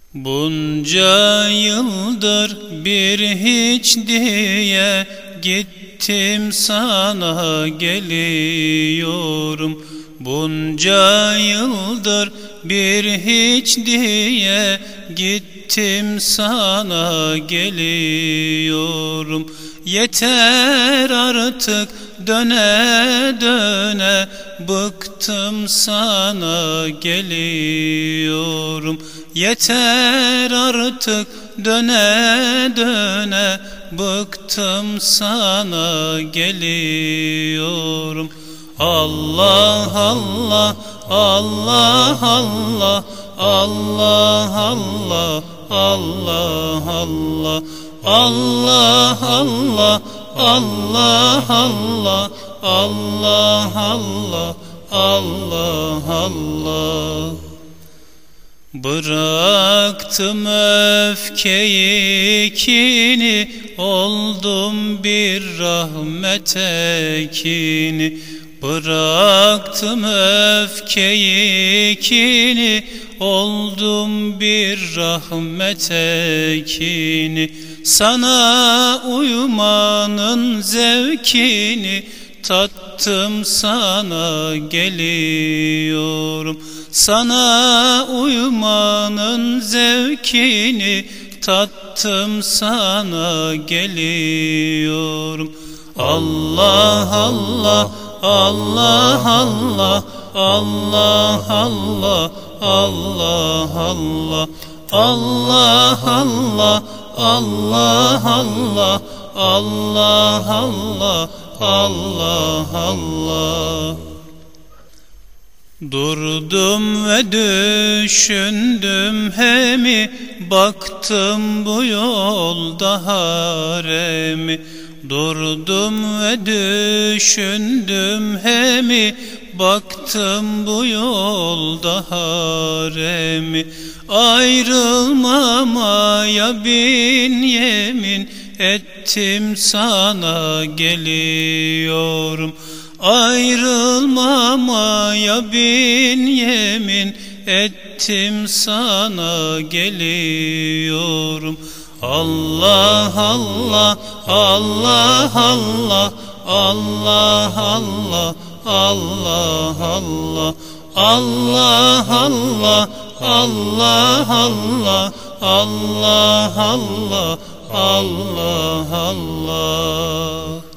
Bunca yıldır bir hiç diye gittim sana geliyorum. Bunca yıldır bir hiç diye gittim sana geliyorum. Yeter artık döne döne bıktım sana geliyorum. Yeter artık döne döne bıktım sana geliyorum. Allah Allah Allah Allah Allah Allah Allah Allah Allah Allah Allah Allah Allah Allah Allah Allah. Bıraktım öfkeyi kini, oldum bir rahmet ekini. Bıraktım öfkeyi kini, oldum bir rahmet ekini. Sana uyumanın zevkini tattım sana geliyorum. Sana uyumanın zevkini tattım sana geliyorum. Allah Allah Allah Allah Allah Allah Allah Allah Allah Allah Allah Allah Allah Allah Allah Allah. Durdum ve düşündüm hemi, baktım bu yolda haremi. Durdum ve düşündüm hemi, baktım bu yolda haremi. Ayrılmamaya bin yemin ettim sana geliyorum. Ayrılmamaya bin yemin ettim sana geliyorum. Allah Allah Allah Allah Allah Allah Allah Allah Allah Allah Allah Allah Allah Allah Allah Allah.